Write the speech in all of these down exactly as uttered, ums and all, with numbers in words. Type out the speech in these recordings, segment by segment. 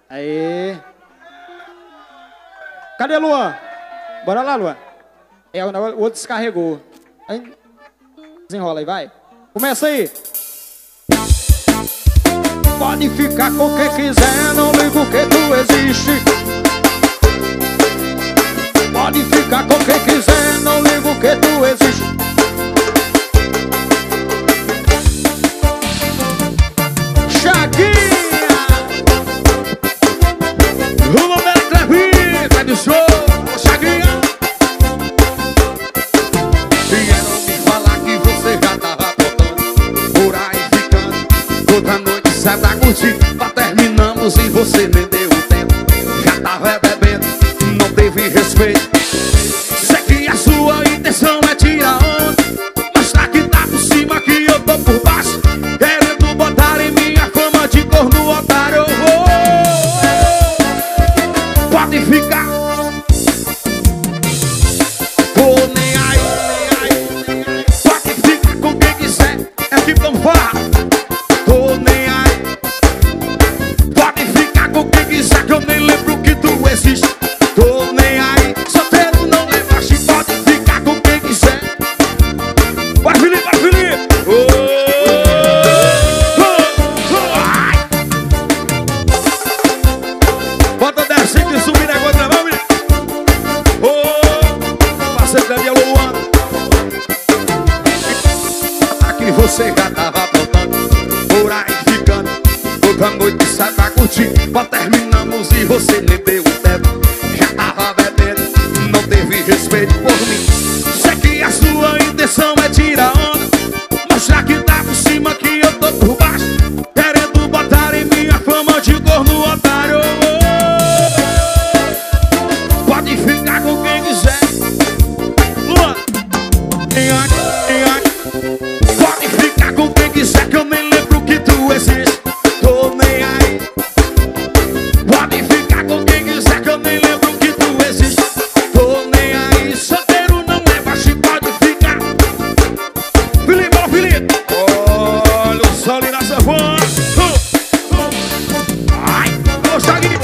Aí. Cadê Luan? Bora lá, Luan. É, o outro descarregou. Aí, desenrola aí, vai. Começa aí. Pode ficar com quem quiser, não ligo que tu existe. Pode ficar com quem quiser, não ligo que tu existe. Chaguinha! O nome é Clevinho, tá de show, Chaguinha! Vieram me falar que você já tava botando por aí ficando. Toda noite sai pra curtir, mas terminamos e você nem deu tempo. Já tava bebendo, não teve respeito. Sei que a sua intenção é tirar onda, mas tá que tá por cima que eu tô por baixo, querendo botar em minha fama de corno otário. Oh, oh, oh. Pode ficar, tô nem aí, nem aí. Pode ficar com quem quiser, é que tão fora. Tô nem aí. Pode ficar com quem quiser, que eu nem lembro que tu existe. Tô nem aí, solteiro não leva chifre. Pode ficar com quem quiser. Vai, Felipe, vai, Felipe. Oh, oh, oh, ai. Bota descendo e subir agora, né, vamos, menino? Oh, parceiro Daniel Luan. Aqui você já tava botando por aí ficando. Toda noite sai pra curtir, mas terminamos e você nem deu tempo. Já tava bebendo, não teve respeito por mim. Sei que a sua intenção é tirar onda, mas já que tá por cima que eu tô por baixo, querendo botar em minha fama de corno otário. Pode ficar com quem quiser. Luan, tem aqui, tem aqui. Pode ficar com quem quiser, que eu nem lembro que tu existe. Tô nem aí. Pode ficar com quem quiser, que eu nem lembro que tu existe. Tô nem aí. Solteiro não é baixo, pode ficar. Felipe, ó, Felipe. Olha o sol ali na savana. Uh, uh. Ai, ô, Chaguinho.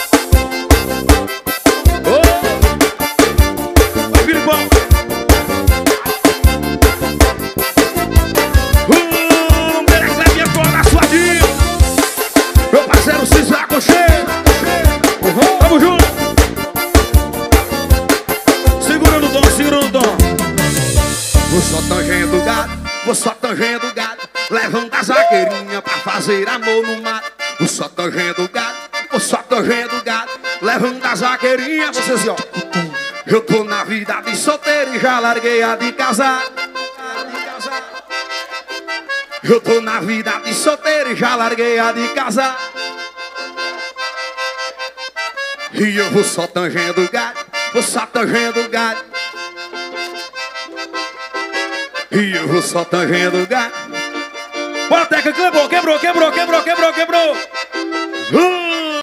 Ô, vai, Filipão. Uh, Merecleve é toda a sua vida. Meu parceiro Cícero Aconchego. Tamo junto. Segurando o dom, segurando o dom. Vou só tangendo gado, vou só tangendo gado, levando a zagueirinha pra fazer amor no mato. Vou só tangendo gado, vou só tangendo gado, levando a zagueirinha. Você assim, ó. Eu tô na vida de solteiro e já larguei a de casar. Eu tô na vida de solteiro e já larguei a de casar. E eu vou só tangendo gado, vou só tangendo gado. E eu vou só tangendo gado. Bora, Teca, quebrou, quebrou, quebrou, quebrou, quebrou, quebrou. Uh!